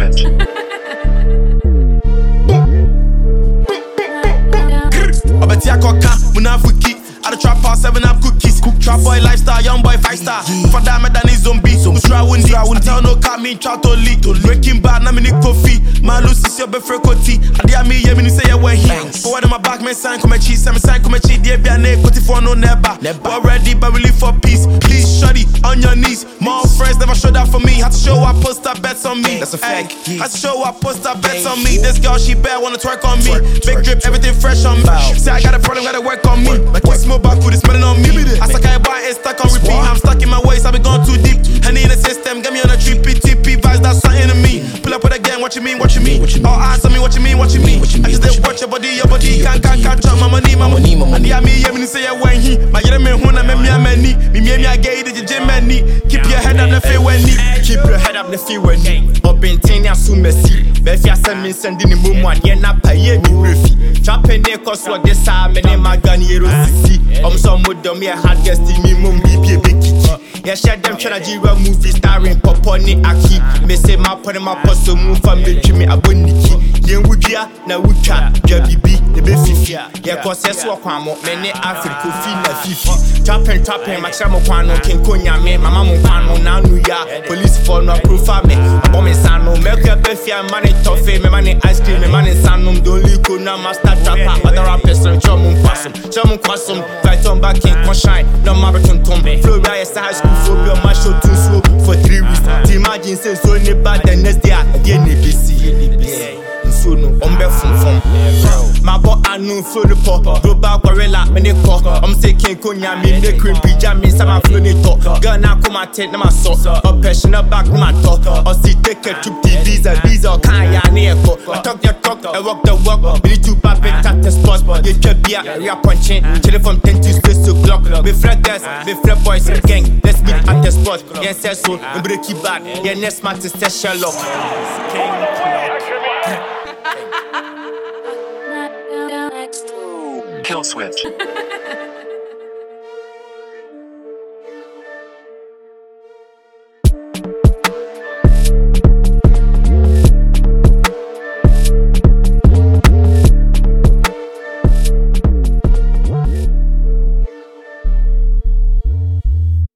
Switch. I trap past 7 up cookies. Trap boy lifestyle, young boy 5-star. For that, man, that is zombie. Try windy. I tell no cat me, chat to lead. Breaking bad, na me need coffee. Man, Lucy, your best friend, Coti. I dear me, yeah, me say yeah, when he. For what in my back, man, sign, come and cheese. Sign, come and cheese. Dear, be a name, Coti for no never. Already, but we live for peace. Please, shorty, on your knees. More friends never showed up for me. Had to show up, poster bets on me. That's a fact. Had to show up, poster bets on me. This girl, she bad, wanna twerk on me. Big drip, everything fresh on me. Say I got a problem, gotta work on me. What's more back with this smelling on me? I suck I buy it, stuck on repeat. I'm stuck in my ways, I been gone too deep. Honey in the system, get me on a trippy, TP vibes, that's something to me. Pull up with a gang, what you mean, what you mean? All eyes on me, what you mean, what you mean? I just did watch your body, can't catch up, my money. And yeah, me, yeah, me say I when he. My yellow man, who I me a many. Me, I gave it, you many. Keep your head up, the feel when he. Keep your head up, the feel when he. Up in 10 years, soon, Messi. Befia send me sending the moon one, yeah, not pay me refi. Trapping the cost what this time, and my gun here, some would do me a hard guest in me, mum, be a big kiki. Yeah, share them Chanajiwa movie starring Poponi Aki. Me say my pony, my posto move from me, Jimmy Aboniki. Yen Wujia, na Wucha, JBB, the Befifia. Yeah, cause yes, Wakwamo, many African Fina Fifi. Trapping, my Chamoquano, King Konya, me, my Mamma, now New York. Police for no proof of me. Bomb Sano, milk a Befia, money toffee, me money ice cream, me money Sanum, Dolico, now master trapper, other rappers, and Chamum Quassum, fight on back in Conshine, no Marathon Tom, Florida, high school phobia, my show too slow for 3 weeks. Imagine says so any bad the next day, again, ABC. So no, from my boy, I know for the pop, global gorilla, many cock. I'm saying Konya, me, the cream pijama, some floating talk. Girl, now come and take my sock. A passionate back, my talk. Or see, take a trip to these are Kaya near. I talk your talk, I walk the walk. Billy to pop it at the spot. You can be a punching, chill from 10 to 6 o'clock. Be flat guys, be flat boys, gang. Let's meet at the spot. Yes, yes, so, and break it back. Yeah, next match is Sherlock. Kill Switch.